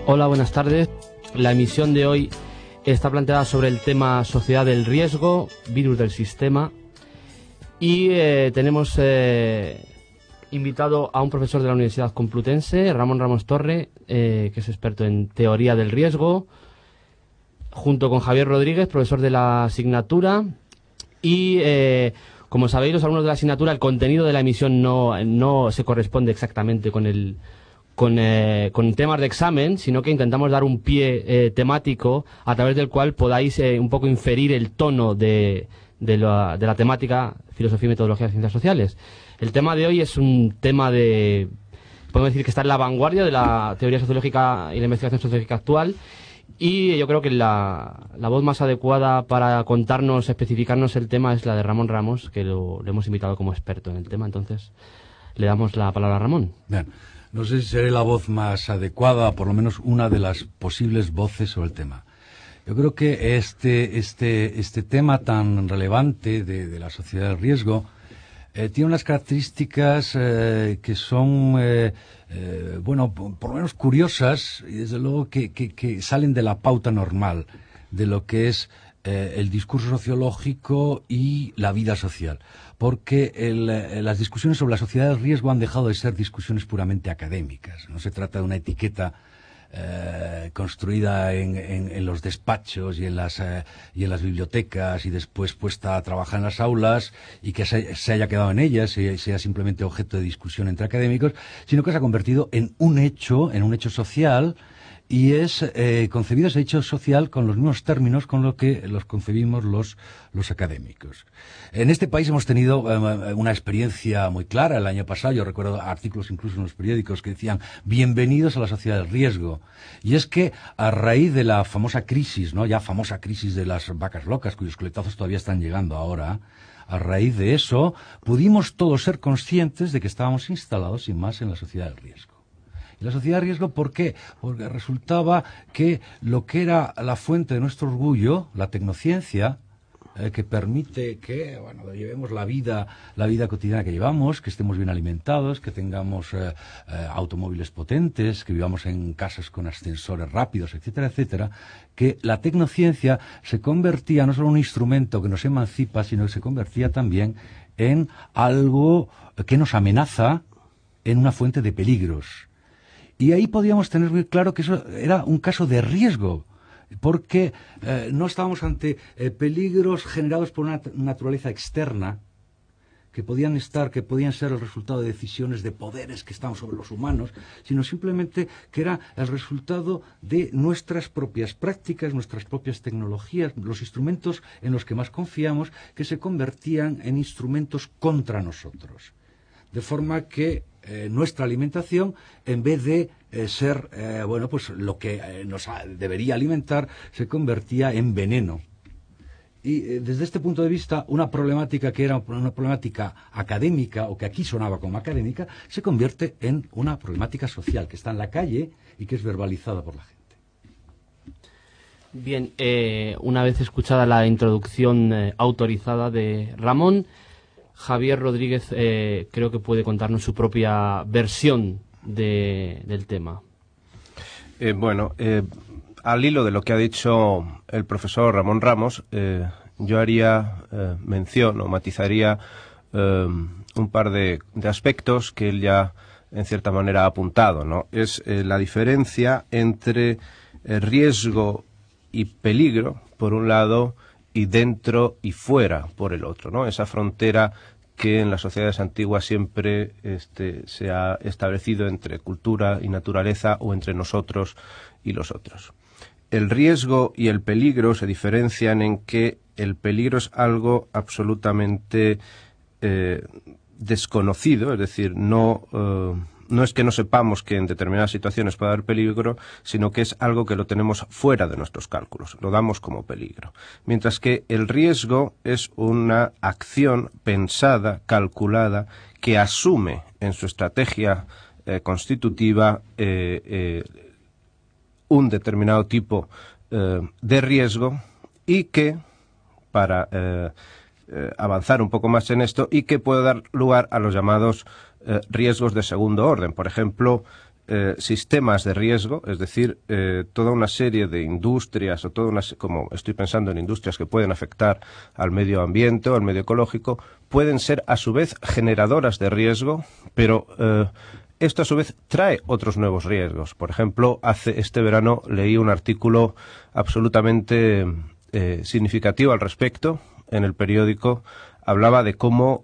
Hola, buenas tardes. La emisión de hoy está planteada sobre el tema sociedad del riesgo, virus del sistema, y tenemos invitado a un profesor de la Universidad Complutense, Ramón Ramos Torre, que es experto en teoría del riesgo, junto con Javier Rodríguez, profesor de la asignatura. Y como sabéis, los alumnos de la asignatura, el contenido de la emisión no se corresponde exactamente con temas de examen, sino que intentamos dar un pie temático a través del cual podáis un poco inferir el tono de la temática filosofía y metodología de ciencias sociales. El tema de hoy es un tema podemos decir que está en la vanguardia de la teoría sociológica y la investigación sociológica actual, y yo creo que la voz más adecuada para contarnos, especificarnos el tema es la de Ramón Ramos, que le hemos invitado como experto en el tema. Entonces le damos la palabra a Ramón. Bien. No sé si seré la voz más adecuada, por lo menos una de las posibles voces sobre el tema. Yo creo que este tema tan relevante de la sociedad del riesgo tiene unas características que son, por lo menos curiosas, y desde luego que salen de la pauta normal de lo que es el discurso sociológico y la vida social. Porque las discusiones sobre la sociedad del riesgo han dejado de ser discusiones puramente académicas. No se trata de una etiqueta construida en los despachos y en las bibliotecas y después puesta a trabajar en las aulas y que se haya quedado en ellas y sea simplemente objeto de discusión entre académicos, sino que se ha convertido en un hecho social, y es concebido ese hecho social con los mismos términos con los que los concebimos los académicos. En este país hemos tenido una experiencia muy clara el año pasado. Yo recuerdo artículos incluso en los periódicos que decían bienvenidos a la sociedad del riesgo. Y es que a raíz de la famosa crisis, ya famosa crisis de las vacas locas, cuyos coletazos todavía están llegando ahora, a raíz de eso pudimos todos ser conscientes de que estábamos instalados sin más en la sociedad del riesgo. Y la sociedad de riesgo, ¿por qué? Porque resultaba que lo que era la fuente de nuestro orgullo, la tecnociencia, que permite que llevemos la vida cotidiana que llevamos, que estemos bien alimentados, que tengamos automóviles potentes, que vivamos en casas con ascensores rápidos, etcétera, etcétera, que la tecnociencia se convertía no solo en un instrumento que nos emancipa, sino que se convertía también en algo que nos amenaza, en una fuente de peligros. Y ahí podíamos tener muy claro que eso era un caso de riesgo, porque no estábamos ante peligros generados por una naturaleza externa que podían ser el resultado de decisiones de poderes que estaban sobre los humanos, sino simplemente que era el resultado de nuestras propias prácticas, nuestras propias tecnologías, los instrumentos en los que más confiamos, que se convertían en instrumentos contra nosotros. De forma que nuestra alimentación, en vez de ser lo que nos debería alimentar, se convertía en veneno. Y desde este punto de vista, una problemática que era una problemática académica, o que aquí sonaba como académica, se convierte en una problemática social que está en la calle y que es verbalizada por la gente. Bien, una vez escuchada la introducción autorizada de Ramón, Javier Rodríguez creo que puede contarnos su propia versión del tema. Al hilo de lo que ha dicho el profesor Ramón Ramos, yo haría mención o matizaría un par de aspectos que él ya en cierta manera ha apuntado, ¿no? Es la diferencia entre riesgo y peligro, por un lado, y dentro y fuera, por el otro, ¿no? Esa frontera que en las sociedades antiguas siempre se ha establecido entre cultura y naturaleza, o entre nosotros y los otros. El riesgo y el peligro se diferencian en que el peligro es algo absolutamente desconocido, es decir, no es que no sepamos que en determinadas situaciones puede haber peligro, sino que es algo que lo tenemos fuera de nuestros cálculos, lo damos como peligro. Mientras que el riesgo es una acción pensada, calculada, que asume en su estrategia constitutiva un determinado tipo de riesgo, y que, para avanzar un poco más en esto, y que puede dar lugar a los llamados riesgos de segundo orden. Por ejemplo, sistemas de riesgo, es decir, toda una serie de industrias o como estoy pensando en industrias que pueden afectar al medio ambiente o al medio ecológico, pueden ser a su vez generadoras de riesgo, pero esto a su vez trae otros nuevos riesgos. Por ejemplo, este verano leí un artículo absolutamente significativo al respecto en el periódico. Hablaba de cómo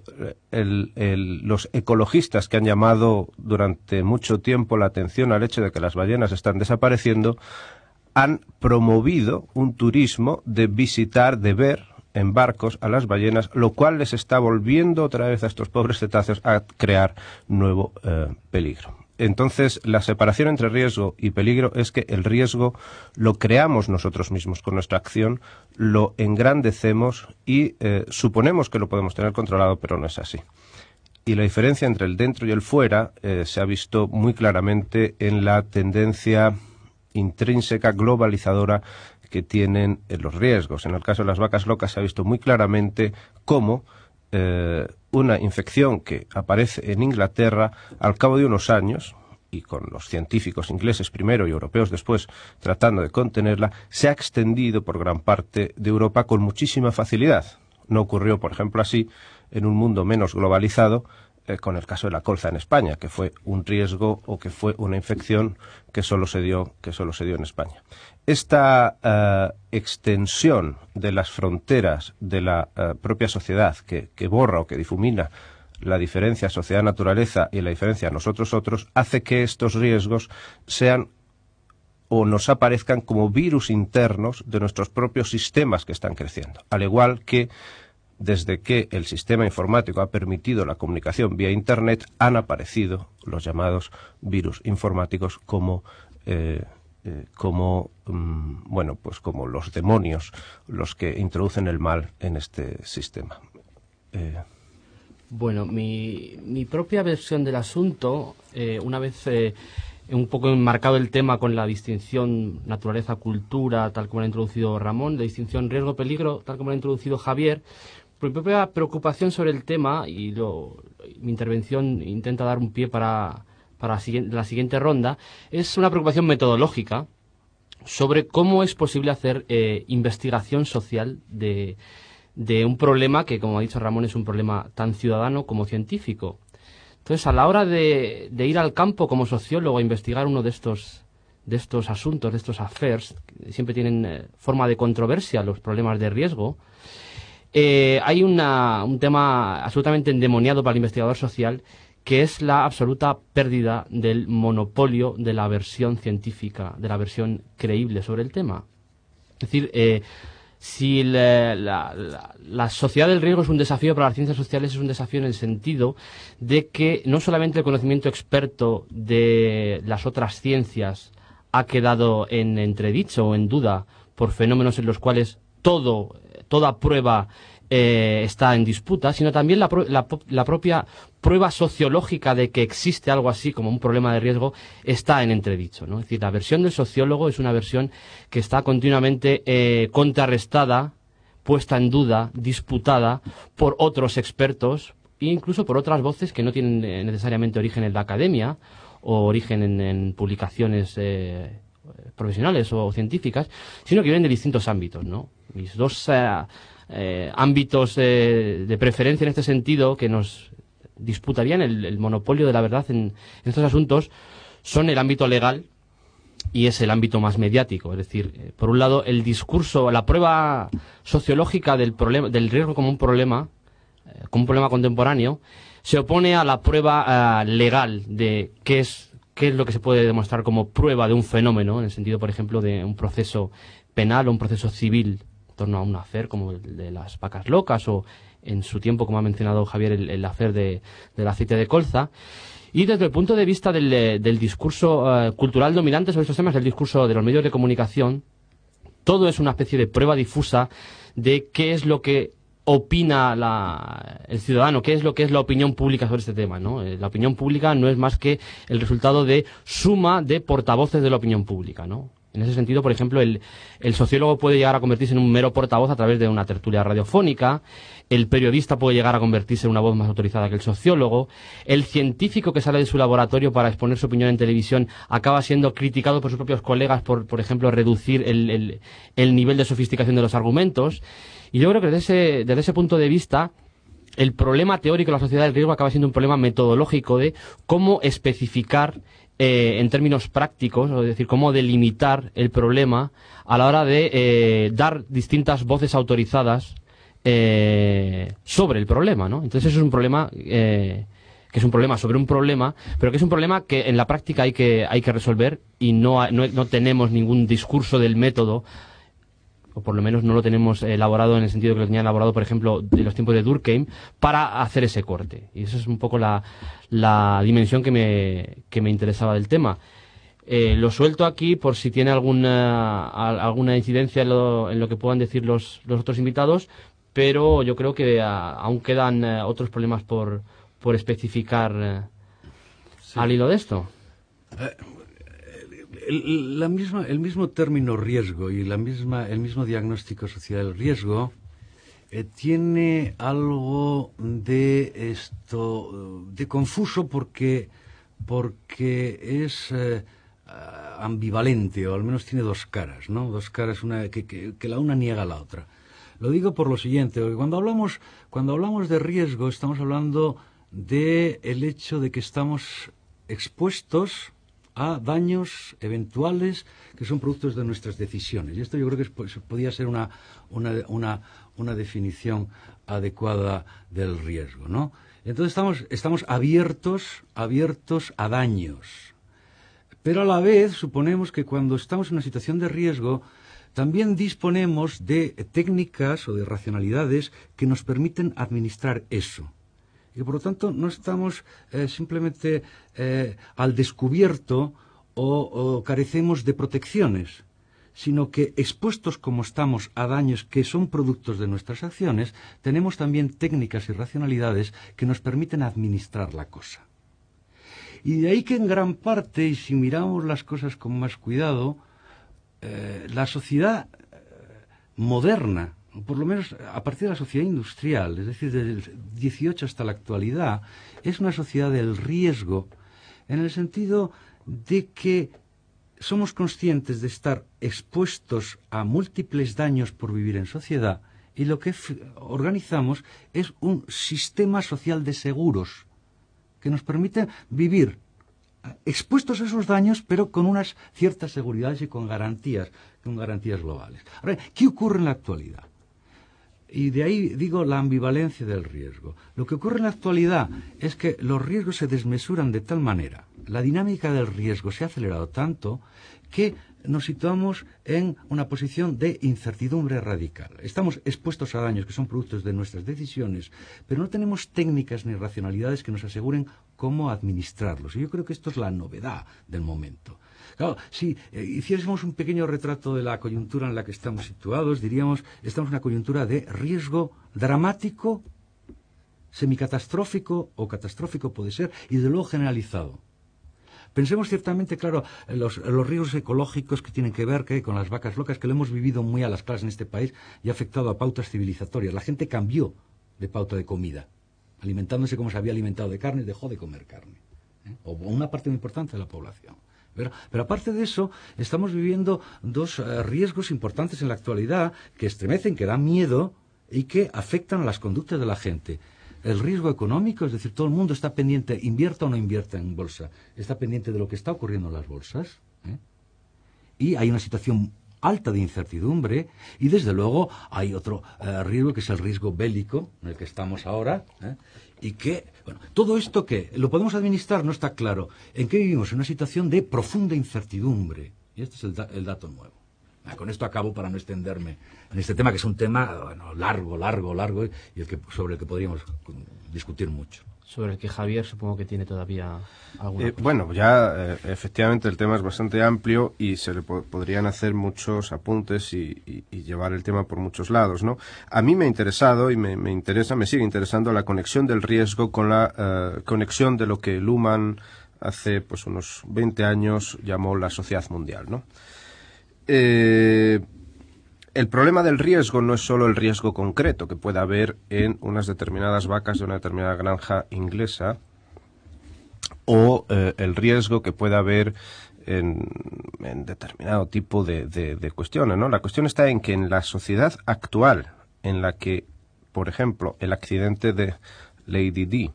los ecologistas que han llamado durante mucho tiempo la atención al hecho de que las ballenas están desapareciendo han promovido un turismo de visitar, de ver en barcos a las ballenas, lo cual les está volviendo otra vez a estos pobres cetáceos a crear nuevo peligro. Entonces, la separación entre riesgo y peligro es que el riesgo lo creamos nosotros mismos con nuestra acción, lo engrandecemos y suponemos que lo podemos tener controlado, pero no es así. Y la diferencia entre el dentro y el fuera se ha visto muy claramente en la tendencia intrínseca globalizadora que tienen los riesgos. En el caso de las vacas locas se ha visto muy claramente cómo una infección que aparece en Inglaterra al cabo de unos años, y con los científicos ingleses primero y europeos después tratando de contenerla, se ha extendido por gran parte de Europa con muchísima facilidad. No ocurrió, por ejemplo, así en un mundo menos globalizado con el caso de la colza en España, que fue un riesgo o que fue una infección que solo se dio en España. Esta extensión de las fronteras de la propia sociedad que borra o que difumina la diferencia sociedad-naturaleza y la diferencia nosotros-otros hace que estos riesgos sean o nos aparezcan como virus internos de nuestros propios sistemas que están creciendo. Al igual que desde que el sistema informático ha permitido la comunicación vía Internet, han aparecido los llamados virus informáticos como los demonios, los que introducen el mal en este sistema. Bueno, mi propia versión del asunto, una vez un poco enmarcado el tema con la distinción naturaleza-cultura, tal como lo ha introducido Ramón, la distinción riesgo-peligro, tal como lo ha introducido Javier, mi propia preocupación sobre el tema, y mi intervención intenta dar un pie para la siguiente ronda, es una preocupación metodológica sobre cómo es posible hacer investigación social de un problema que, como ha dicho Ramón, es un problema tan ciudadano como científico. Entonces, a la hora de ir al campo como sociólogo a investigar uno de estos asuntos, de estos affairs, que siempre tienen forma de controversia, los problemas de riesgo, hay un tema absolutamente endemoniado para el investigador social, que es la absoluta pérdida del monopolio de la versión científica, de la versión creíble sobre el tema. Es decir, si la sociedad del riesgo es un desafío para las ciencias sociales, es un desafío en el sentido de que no solamente el conocimiento experto de las otras ciencias ha quedado en entredicho o en duda por fenómenos en los cuales toda prueba está en disputa, sino también la propia prueba sociológica de que existe algo así como un problema de riesgo está en entredicho, ¿no? Es decir, la versión del sociólogo es una versión que está continuamente contrarrestada, puesta en duda, disputada por otros expertos e incluso por otras voces que no tienen necesariamente origen en la academia o origen en publicaciones profesionales o científicas, sino que vienen de distintos ámbitos, ¿no? Mis dos ámbitos de preferencia en este sentido que nos disputarían el monopolio de la verdad en estos asuntos son el ámbito legal y es el ámbito más mediático. Es decir, por un lado, el discurso, la prueba sociológica del riesgo como un problema contemporáneo, se opone a la prueba legal de qué es lo que se puede demostrar como prueba de un fenómeno, en el sentido, por ejemplo, de un proceso penal o un proceso civil en torno a un affair como el de las vacas locas o en su tiempo, como ha mencionado Javier, el affair del aceite de colza. Y desde el punto de vista del discurso cultural dominante sobre estos temas, el discurso de los medios de comunicación, todo es una especie de prueba difusa de qué es lo que opina el ciudadano, qué es lo que es la opinión pública sobre este tema, ¿no? La opinión pública no es más que el resultado de suma de portavoces de la opinión pública, ¿no? En ese sentido, por ejemplo, el sociólogo puede llegar a convertirse en un mero portavoz a través de una tertulia radiofónica, el periodista puede llegar a convertirse en una voz más autorizada que el sociólogo, el científico que sale de su laboratorio para exponer su opinión en televisión acaba siendo criticado por sus propios colegas por ejemplo, reducir el nivel de sofisticación de los argumentos. Y yo creo que desde ese punto de vista, el problema teórico de la sociedad del riesgo acaba siendo un problema metodológico de cómo especificar en términos prácticos, es decir, cómo delimitar el problema a la hora de dar distintas voces autorizadas sobre el problema, ¿no? Entonces eso es un problema que es un problema sobre un problema, pero que es un problema que en la práctica hay que resolver y no tenemos ningún discurso del método, o por lo menos no lo tenemos elaborado en el sentido que lo tenían elaborado, por ejemplo, de los tiempos de Durkheim, para hacer ese corte. Y eso es un poco la dimensión que me interesaba del tema. Lo suelto aquí por si tiene alguna incidencia en lo que puedan decir los otros invitados, pero yo creo que aún quedan otros problemas por especificar sí. Al hilo de esto. El mismo término riesgo y el mismo diagnóstico social del riesgo tiene algo de confuso porque es ambivalente, o al menos tiene dos caras, ¿no? Dos caras, que la una niega a la otra. Lo digo por lo siguiente, porque cuando hablamos de riesgo estamos hablando de el hecho de que estamos expuestos a daños eventuales que son productos de nuestras decisiones. Y esto yo creo que podría ser una definición adecuada del riesgo, ¿no? Entonces estamos abiertos a daños. Pero a la vez suponemos que cuando estamos en una situación de riesgo también disponemos de técnicas o de racionalidades que nos permiten administrar eso. Y por lo tanto no estamos simplemente al descubierto o carecemos de protecciones, sino que expuestos como estamos a daños que son productos de nuestras acciones, tenemos también técnicas y racionalidades que nos permiten administrar la cosa. Y de ahí que en gran parte, y si miramos las cosas con más cuidado, la sociedad moderna, por lo menos a partir de la sociedad industrial, es decir, desde el 18 hasta la actualidad, es una sociedad del riesgo, en el sentido de que somos conscientes de estar expuestos a múltiples daños por vivir en sociedad, y lo que organizamos es un sistema social de seguros que nos permite vivir expuestos a esos daños, pero con unas ciertas seguridades y con garantías globales. Ahora, ¿qué ocurre en la actualidad? Y de ahí digo la ambivalencia del riesgo. Lo que ocurre en la actualidad es que los riesgos se desmesuran de tal manera, la dinámica del riesgo se ha acelerado tanto que nos situamos en una posición de incertidumbre radical. Estamos expuestos a daños que son productos de nuestras decisiones, pero no tenemos técnicas ni racionalidades que nos aseguren cómo administrarlos. Y yo creo que esto es la novedad del momento. Claro, si hiciésemos un pequeño retrato de la coyuntura en la que estamos situados, diríamos, estamos en una coyuntura de riesgo dramático, semicatastrófico o catastrófico puede ser, y de luego generalizado. Pensemos ciertamente, claro, los riesgos ecológicos que tienen que ver con las vacas locas, que lo hemos vivido muy a las claras en este país y ha afectado a pautas civilizatorias. La gente cambió de pauta de comida. Alimentándose como se había alimentado de carne, dejó de comer carne. O una parte muy importante de la población. Pero aparte de eso, estamos viviendo dos riesgos importantes en la actualidad que estremecen, que dan miedo y que afectan a las conductas de la gente. El riesgo económico, es decir, todo el mundo está pendiente, invierta o no invierta en bolsa, está pendiente de lo que está ocurriendo en las bolsas. Y hay una situación alta de incertidumbre y, desde luego, hay otro riesgo que es el riesgo bélico, en el que estamos ahora, y que, bueno, todo esto que lo podemos administrar no está claro. ¿En qué vivimos? En una situación de profunda incertidumbre. Y este es el dato nuevo. Con esto acabo para no extenderme en este tema, que es un tema largo, y sobre el que podríamos discutir mucho. Sobre el que Javier supongo que tiene todavía alguna cosa. Bueno, ya efectivamente el tema es bastante amplio y se le podrían hacer muchos apuntes y llevar el tema por muchos lados, ¿no? A mí me ha interesado y me sigue interesando la conexión del riesgo con la conexión de lo que Luhmann hace pues unos 20 años llamó la sociedad mundial, ¿no? el problema del riesgo no es solo el riesgo concreto que pueda haber en unas determinadas vacas de una determinada granja inglesa, o el riesgo que pueda haber en determinado tipo de cuestiones, ¿no? La cuestión está en que en la sociedad actual, en la que, por ejemplo, el accidente de Lady Di,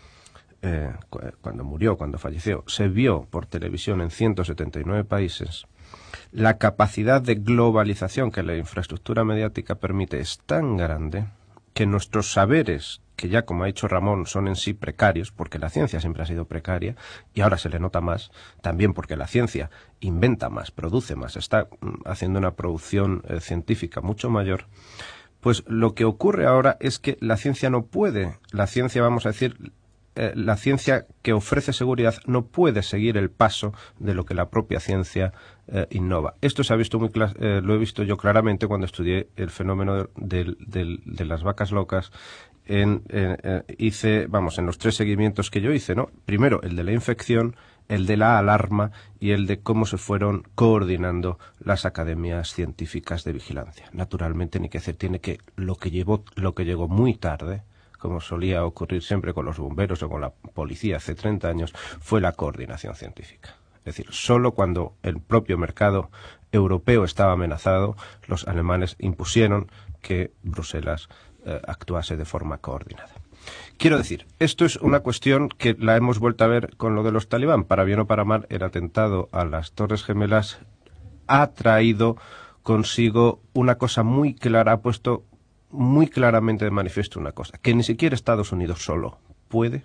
cuando falleció, se vio por televisión en 179 países, la capacidad de globalización que la infraestructura mediática permite es tan grande que nuestros saberes, que ya, como ha dicho Ramón, son en sí precarios, porque la ciencia siempre ha sido precaria, y ahora se le nota más, también porque la ciencia inventa más, produce más, está haciendo una producción científica mucho mayor, pues lo que ocurre ahora es que la ciencia no puede, la ciencia, vamos a decir, la ciencia que ofrece seguridad no puede seguir el paso de lo que la propia ciencia innova. Esto se ha visto lo he visto yo claramente cuando estudié el fenómeno de las vacas locas. Hice, en los 3 seguimientos que yo hice, ¿no? Primero el de la infección, el de la alarma y el de cómo se fueron coordinando las academias científicas de vigilancia. Naturalmente, ni que decir tiene que lo que llegó muy tarde, como solía ocurrir siempre con los bomberos o con la policía hace 30 años, fue la coordinación científica. Es decir, solo cuando el propio mercado europeo estaba amenazado, los alemanes impusieron que Bruselas actuase de forma coordinada. Quiero decir, esto es una cuestión que la hemos vuelto a ver con lo de los talibán. Para bien o para mal, el atentado a las Torres Gemelas ha traído consigo una cosa muy clara, ha puesto muy claramente de manifiesto una cosa, que ni siquiera Estados Unidos solo puede,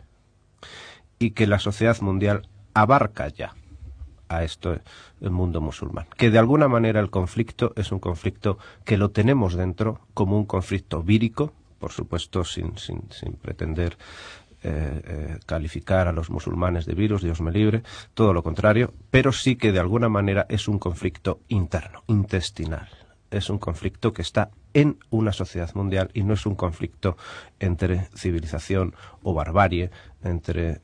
y que la sociedad mundial abarca ya a esto, el mundo musulmán. Que de alguna manera el conflicto es un conflicto que lo tenemos dentro como un conflicto vírico, por supuesto sin pretender calificar a los musulmanes de virus, Dios me libre, todo lo contrario, pero sí que de alguna manera es un conflicto interno, intestinal. Es un conflicto que está en una sociedad mundial y no es un conflicto entre civilización o barbarie, entre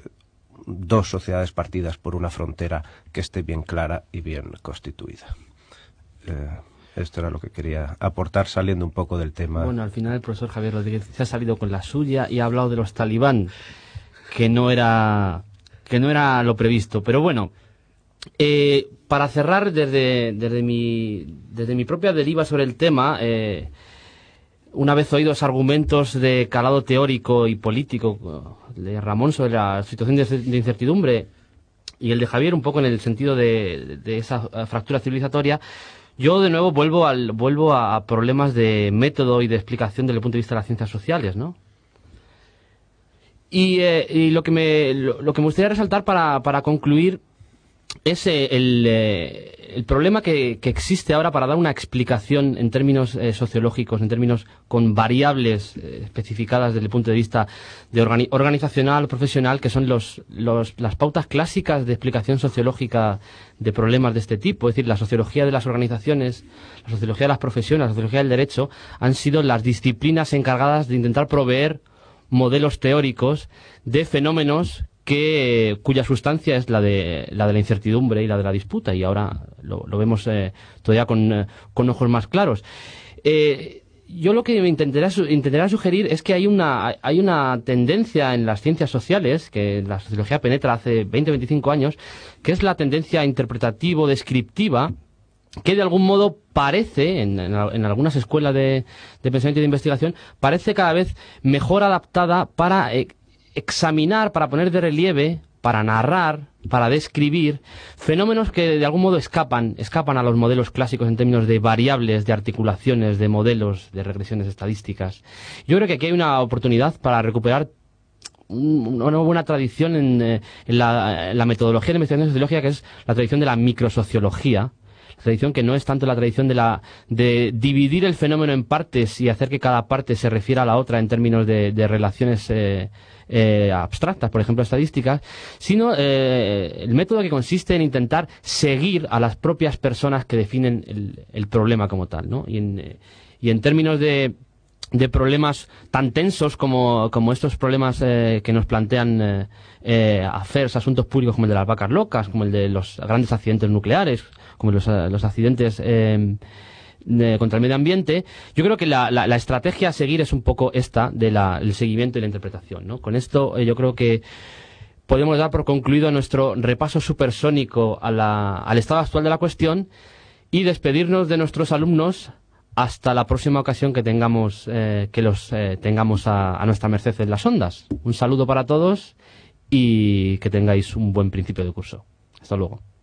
dos sociedades partidas por una frontera que esté bien clara y bien constituida. Esto era lo que quería aportar saliendo un poco del tema. Bueno, al final el profesor Javier Rodríguez se ha salido con la suya y ha hablado de los talibán, que no era lo previsto. Pero bueno, para cerrar desde mi propia deriva sobre el tema, una vez oídos argumentos de calado teórico y político de Ramón sobre la situación de incertidumbre y el de Javier un poco en el sentido de esa fractura civilizatoria, yo de nuevo vuelvo a problemas de método y de explicación desde el punto de vista de las ciencias sociales, ¿no? Y lo que me gustaría resaltar para concluir es el problema que existe ahora para dar una explicación en términos sociológicos, en términos con variables especificadas desde el punto de vista de organizacional, profesional, que son las pautas clásicas de explicación sociológica de problemas de este tipo. Es decir, la sociología de las organizaciones, la sociología de las profesiones, la sociología del derecho han sido las disciplinas encargadas de intentar proveer modelos teóricos de fenómenos cuya sustancia es la de la incertidumbre y la de la disputa, y ahora lo vemos todavía con ojos más claros. Yo lo que me intentaré sugerir es que hay una tendencia en las ciencias sociales, que la sociología penetra hace 20-25 años, que es la tendencia interpretativo-descriptiva, que de algún modo parece, en algunas escuelas de pensamiento y de investigación, parece cada vez mejor adaptada para examinar, para poner de relieve, para narrar, para describir fenómenos que de algún modo escapan a los modelos clásicos en términos de variables, de articulaciones, de modelos, de regresiones estadísticas. Yo creo que aquí hay una oportunidad para recuperar una buena tradición en la metodología de investigación sociológica, que es la tradición de la microsociología. La tradición que no es tanto la tradición de dividir el fenómeno en partes y hacer que cada parte se refiera a la otra en términos de relaciones abstractas, por ejemplo estadísticas, sino el método que consiste en intentar seguir a las propias personas que definen el problema como tal, ¿no? Y en términos de de problemas tan tensos como estos problemas que nos plantean asuntos públicos como el de las vacas locas, como el de los grandes accidentes nucleares, como los accidentes contra el medio ambiente. Yo creo que la estrategia a seguir es un poco esta el seguimiento y la interpretación, ¿no? Con esto yo creo que podemos dar por concluido nuestro repaso supersónico al estado actual de la cuestión y despedirnos de nuestros alumnos hasta la próxima ocasión que tengamos tengamos a nuestra merced en las ondas. Un saludo para todos y que tengáis un buen principio de curso. Hasta luego.